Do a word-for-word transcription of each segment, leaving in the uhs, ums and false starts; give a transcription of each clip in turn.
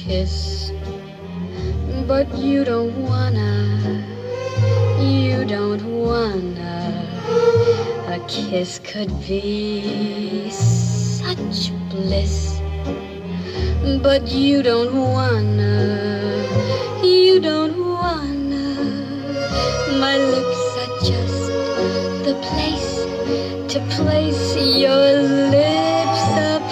kiss, but you don't wanna, you don't wanna. A kiss could be such bliss, but you don't wanna, you don't wanna. My lips are just the place to place your lips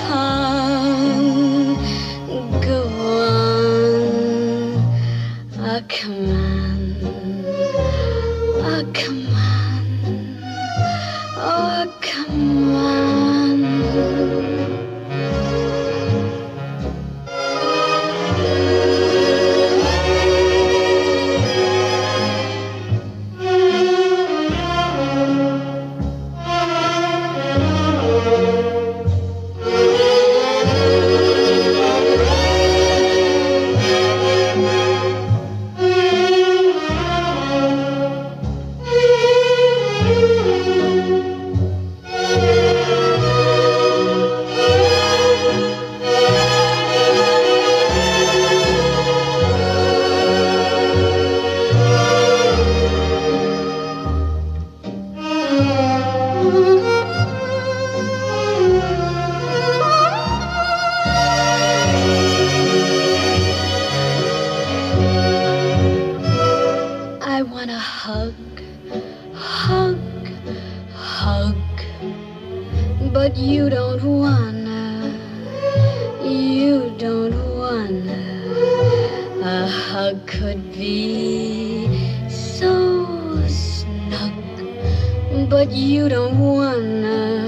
upon. Go on, ah, come on, ah, come on, oh, come on. I wanna hug, hug, hug, but you don't wanna, you don't wanna. A hug could be so snug, but you don't wanna,